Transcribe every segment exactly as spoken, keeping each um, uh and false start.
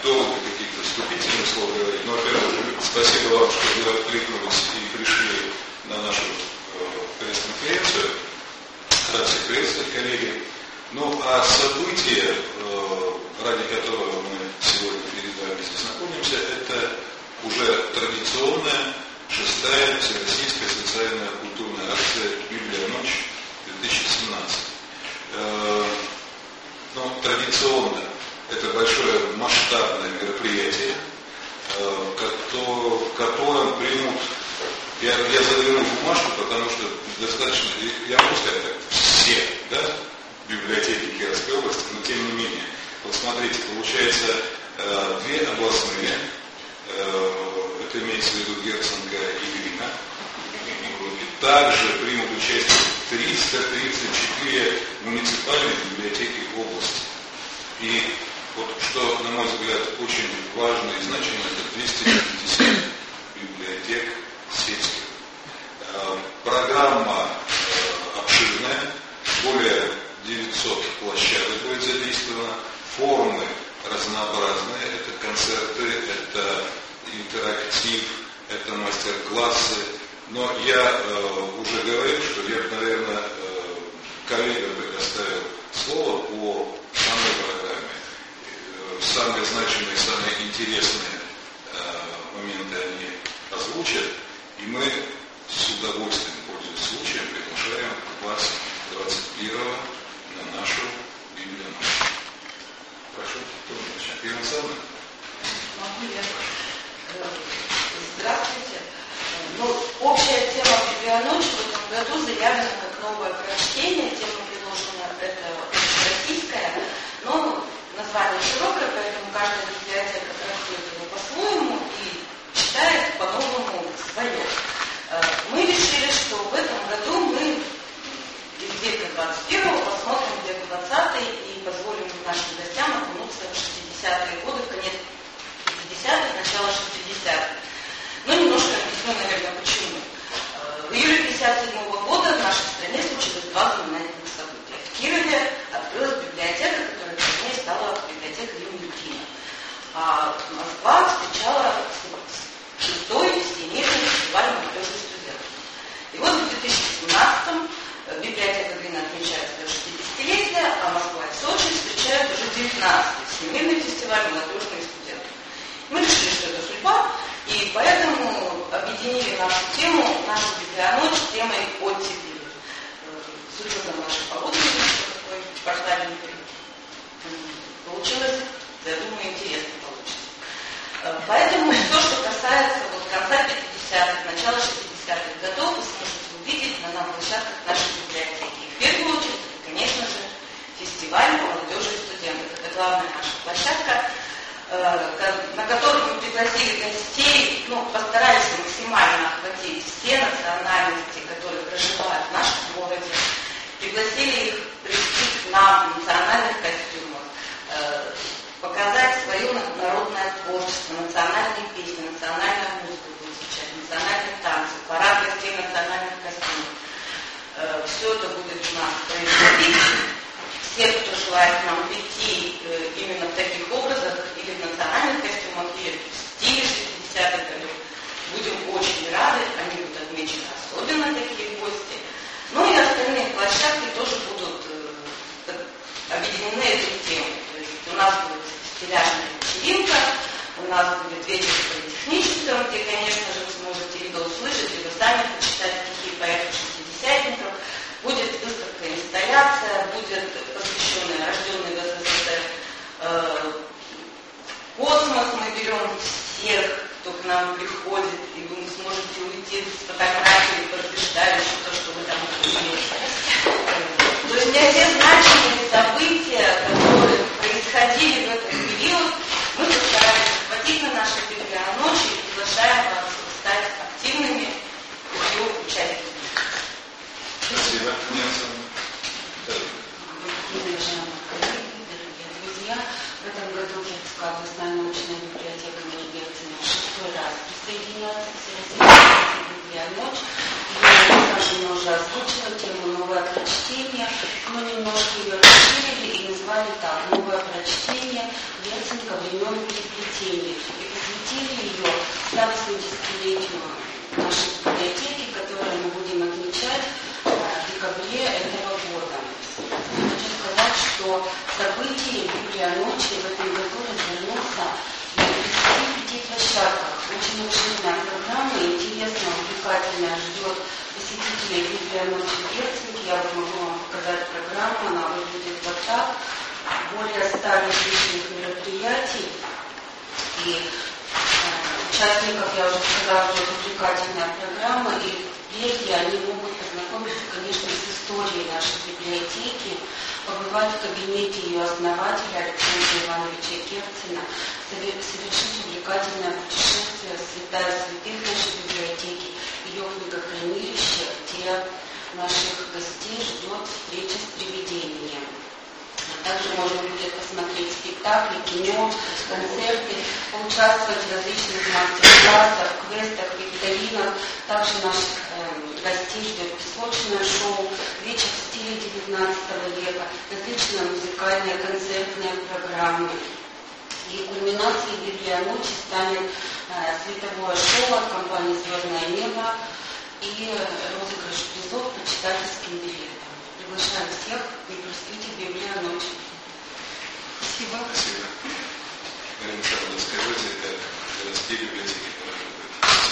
доводы, какие-то вступительные слова говорить. Но, во-первых, спасибо вам, что вы откликнулись и пришли на нашу э, пресс-конференцию. Рад всех приветствовать, коллеги. Ну, а событие, э, ради которого мы сегодня перед вами здесь находимся, это уже традиционная шестая Всероссийская социальная культурная акция «Библия. Ночь» две тысячи семнадцать. Э, ну, традиционно это большое масштабное мероприятие, э, в котором примут, я, я заверну бумажку, потому что достаточно, я могу сказать так, все, да, библиотеки Кировской области, но тем не менее, вот смотрите, получается э, две областные, э, это имеется в виду Герценко и Грина, также примут участие триста тридцать четыре муниципальные библиотеки области. И вот что, на мой взгляд, очень важно и значимо, это двести пятьдесят библиотек сельских. Э, программа э, обширная, более девятьсот площадок будет задействовано, формы разнообразные, это концерты, это интерактив, это мастер-классы. Но я э, уже говорил, что я, наверное, э, коллегам предоставил слово по самой программе. Э, самые значимые, самые интересные э, моменты они озвучат, и мы с удовольствием, пользуясь случаем, приглашаем вас двадцать первого на нашу Библию. Прошу, кто начнет? Ирина Александровна? Могу я? Здравствуйте. Ну, общая тема «Библионочь» в этом году заявлена как новое прочтение. Тема предложена это российская, но название широкое, поэтому каждая библиотека трактует его по-своему и читает по-новому свое. Мы решили, что в этом году мы из века двадцать первого посмотрим век двадцатый и позволим нашим гостям окунуться в шестидесятые годы, в конец пятидесятых, начало шестидесятых. Ну, немножко объясню, наверное, почему. В июле тысяча девятьсот пятьдесят седьмого года в нашей стране случилось два знаменательных события. В Кирове открылась библиотека, которая позднее стала библиотекой имени Ленина. А Москва встречала шестой всемирный фестиваль молодежи и студентов. И вот в две тысячи семнадцатом библиотека Ленина отмечает свое шестидесятилетие, а Москва и Сочи встречают уже девятнадцатый всемирный фестиваль молодежи и студентов. Мы решили, что это судьба, и поэтому объединили нашу тему, нашу библионочь с темой оттепели. С учетом нашей погоды, такой портальный получилось, я думаю, интересно получится. Поэтому все, что касается вот, конца пятидесятых, начала шестидесятых годов, вы сможете увидеть на площадках нашей библиотеки. И в первую очередь, конечно же, фестиваль молодежи и студентов. Это главная наша площадка, на которую мы пригласили гостей, ну, постарались максимально охватить все национальности, которые проживают в нашем городе, пригласили их прийти к нам в национальных костюмах, показать свое народное творчество, национальные песни, национальную музыку будет звучать, национальные танцы, парад гостей национальных костюмов. Все это будет у нас происходить. Все, кто желает к нам прийти э, именно в таких образах, или в национальных костюмах, или в стиле шестидесятых годов, будем очень рады, они будут отмечены особенно такие гости. Ну и остальные площадки тоже будут э, объединены этой темой. То есть у нас будет стиляжная вечеринка, у нас будет вечер в политехническом, где, конечно же, вы сможете либо услышать, либо сами почитать стихи поэтов-шестидесятников. Будет выставка, инсталляция, будет посвященная рожденной в СССР э, космос. Мы берем всех, кто к нам приходит, и вы сможете уйти с фотографией, подтверждающей то, что вы там были. То есть все значимые события, которые происходили в этот период, мы постарались охватить на нашей библионочи и приглашаем вас стать активными ее участниками. Спасибо. Дорогие друзья, в этом году Кировская областная научная библиотека имени Герцена в шестой раз присоединяется к Всероссийской библионочь. Я Саша уже озвучила тему «Новое прочтение». Мы немножко ее расширили и назвали так: «Новое прочтение Герценко времен теме и посвятили ее ста восьмидесятилетию нашей библиотеки, которую мы будем отмечать в декабре этого года. Хочу сказать, что событие «Библионочи» в этом году развернулся на тридцати пяти площадках. Очень обширная программа, интересная, увлекательная, ждет посетителей «Библионочи» в Герцене. Я бы могу вам показать программу, она выглядит вот так. Более ста различных мероприятий. И э, участников, я уже сказала, что увлекательная программа, и прежде они могут познакомиться, конечно, с историей нашей библиотеки, побывать в кабинете ее основателя Александра Ивановича Герцена, совершить увлекательное путешествие в святая святых нашей библиотеки, ее книгохранилище, где наших гостей ждет встреча с привидением. Также можно будет посмотреть спектакли, кино, концерты, поучаствовать в различных мастер-классах, квестах, викторинах. Также наших э, гостей ждет песочное шоу, вечер в стиле девятнадцатого века, различные музыкальные концертные программы. И кульминацией «Библионочи» станет э, световое шоу от компании «Звездное небо» и э, розыгрыш призов по читательским билетам. Приглашаем всех и просветить «Библионочи». Спасибо. Спасибо. Марина Александровна, скажите, как городские библиотеки проводят?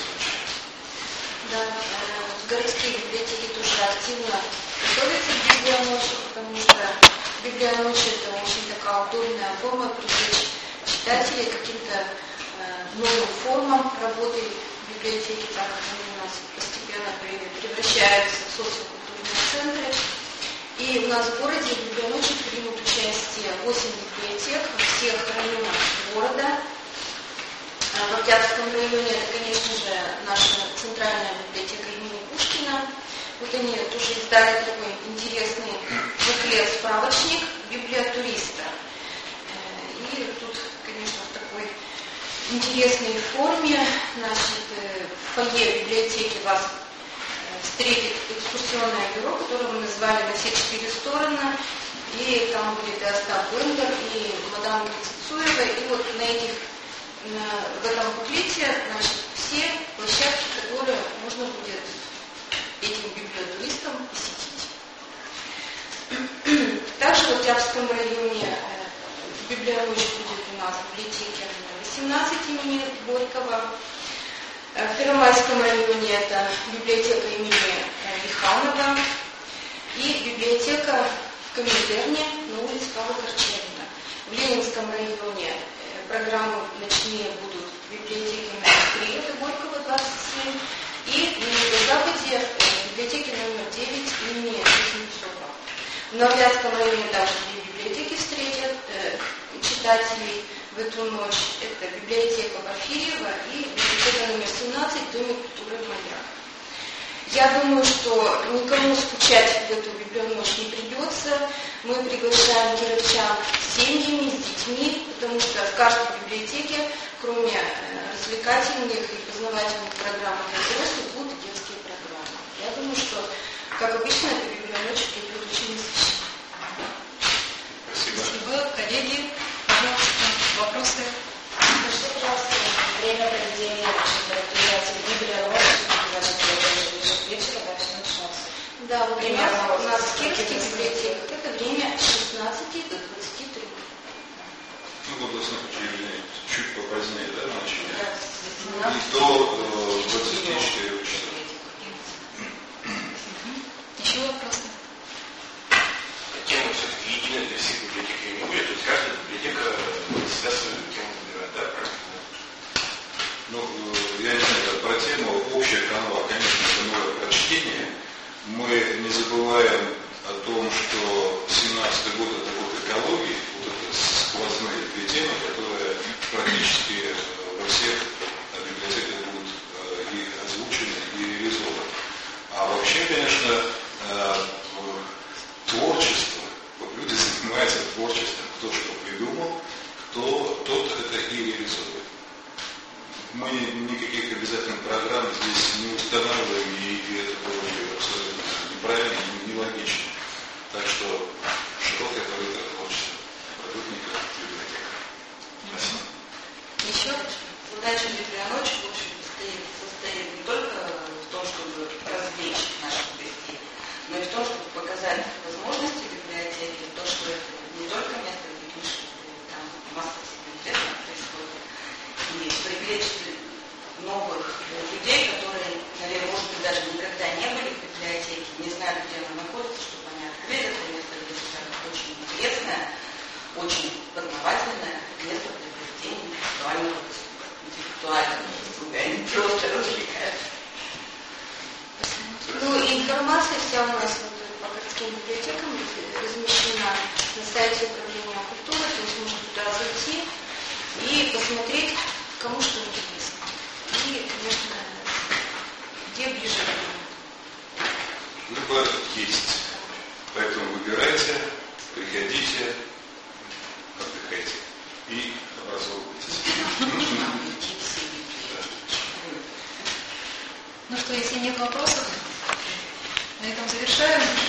Да, городские библиотеки тоже активно готовятся к «Библионочи», потому что «Библионочи» — это очень такая удобная форма привлечь читателей к каким-то э, новым формам работы библиотеки, так как они у нас постепенно превращаются в социокультурные центры. И у нас в городе в «Библионочи» примут участие восемь библиотек во всех районах города. В Октябрьском районе это, конечно же, наша центральная библиотека имени Пушкина. Вот они тоже издали такой интересный буклет-справочник «Библиотуриста». И тут, конечно, в такой интересной форме, значит, в фойе библиотеки вас встретит экскурсионное бюро, которое мы назвали «На все четыре стороны». И там будет и Остап Бендер, и мадам Цуева. И вот на этих, на, в этом буклете, значит, все площадки, которые можно будет этим библиотуристам посетить. Также в Октябрьском районе в «Библионочи» будет у нас библиотеки восемнадцать имени Горького. В Первомайском районе это библиотека имени Лиханова и библиотека в Коминтерне на улице Павла Корчагина. В Ленинском районе программы ночные будут в библиотеке номер три, это Горького двадцать семь, и на Юго-Западе библиотеке номер девять имени Кузнецова. В Новоярском районе также две библиотеки встретят э, читателей в эту ночь. Это библиотека Порфирьева и библиотека номер семнадцать Домик культуры «Маяк». Я думаю, что никому скучать в эту библионочь не придется. Мы приглашаем кировчан с семьями, с детьми, потому что в каждой библиотеке, кроме развлекательных и познавательных программ для взрослых, будут и детские программы. Я думаю, что, как обычно, эта библионочь придет очень насыщенной. Спасибо. Спасибо. Коллеги, пожалуйста, вопросы? Скажите, пожалуйста, время проведения наших мероприятий «Библионочи» вечера дальше начнется. Да, вот у нас, у нас в кировских библиотеках это время с шестнадцати до двадцати трёх. Ну, в областных учреждениях чуть попозднее, да, начали? Да, И до двадцати четырёх часов. Еще вопросы? Тема все-таки единая для всех библиотек не будет, то есть каждая библиотека себя свою тему выбирает, да, правильно? Ну, я не знаю, про тему, общая канва, конечно, это новое прочтение. Мы не забываем о том, что семнадцатый год это год экологии, вот это сквозные две темы, которые практически во всех библиотеках будут и озвучены, и реализованы. А вообще, конечно, творчество, вот люди занимаются творчеством, кто что придумал, кто тот это и реализует. Мы никаких обязательных программ здесь не устанавливаем, и это было бы абсолютно неправильно и нелогично. Так что широкая палитра творчества, продуктников, библиотек. Спасибо. Еще? Задача библионочи, в общем, состоит, состоит не только в том, чтобы развлечь наших гостей, но и в том, чтобы показать возможности библиотеки, то, что это не только место, где книжки, там масса всего интересного происходит, и привлечь новых людей, которые, наверное, может быть, даже никогда не были в библиотеке, не знают, где она находится, чтобы они открыли это место, где это очень интересное, очень познавательное место для проведения интеллектуального интеллектуального досуга, а не просто развлекаться. Ну, информация вся у нас вот по городским библиотекам размещена на сайте управления культуры, то есть можно туда зайти и посмотреть, кому что интересно. И, конечно, где ближе к нему. Выбор есть. Поэтому выбирайте, приходите, отдыхайте и образовывайтесь. Ну что, если нет вопросов, на этом завершаем.